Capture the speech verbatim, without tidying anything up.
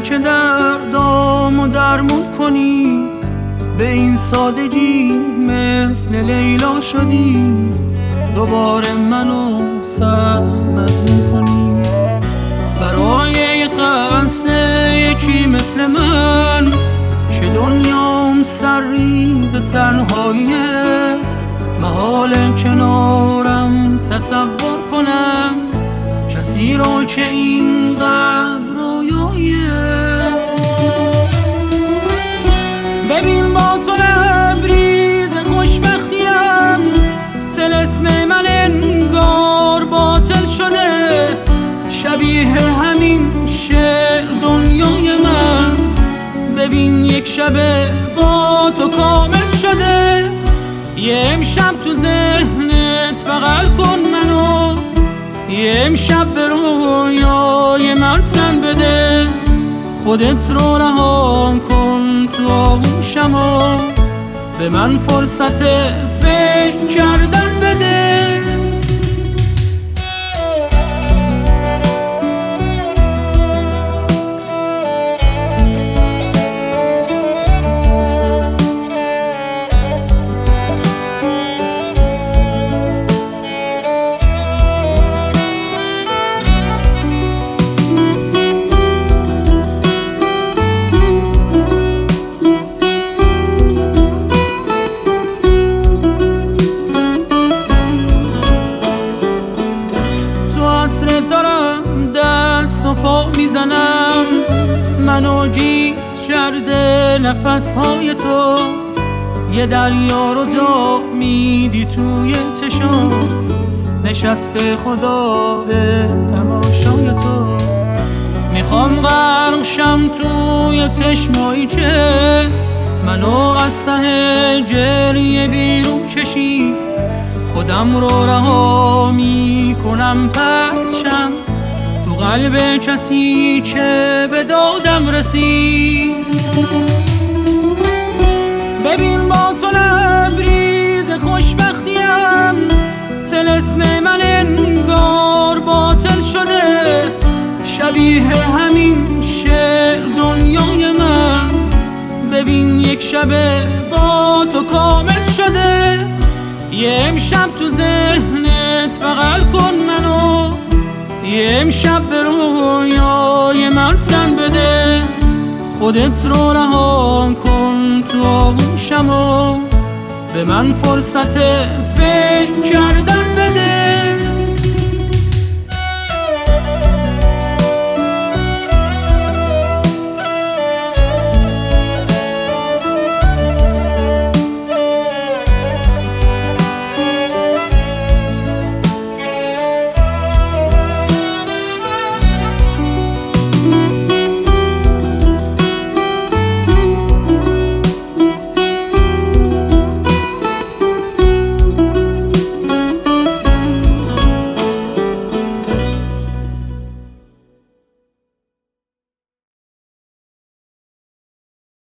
تویی که دردامو درمون کنی، به این سادگی مثل لیلا شدی، دوباره منو سخت مظلوم کنی. برای یه خسته یکی مثل من که دنیام سرریز تنهاییه، محال کنارم تصور کنم کسی رو که اینقدر رویاییه. ببین با تو لبریز خوشبختیم، طلسم من انگار باطل شده، شبیه همین شعر دنیای من. ببین یک شب با تو کامل شده، یه امشب تو ذهنت بغل کن منو، یه امشب به رویای من تن بده، خودت رو رها کن تو آغوشم و به من فرصت فکر کردن بده. دارم دست و پا میزنم، منو گیج کرده نفسهای تو، یه دریا رو جا میدی توی چشم، نشسته خدا به تماشای تو. میخوام غرق شم توی چشمایی که منو از ته گریه بیرون کشی، خودم رو رها میکنم پسشم تو قلب کسی که به دادم رسید. ببین با تو لبریز خوشبختیم، طلسم من انگار باطل شده، شبیه همین شعر دنیای من. ببین یک شب با تو کامل شده، یه امشب تو ذهنت بغل کن منو، یه امشب به رویای من تن بده، خودت رو رها کن تو آغوشم و به من فرصت فکر کردن